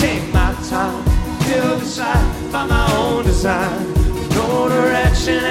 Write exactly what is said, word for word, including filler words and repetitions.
take my time, till decide by my own design. No direction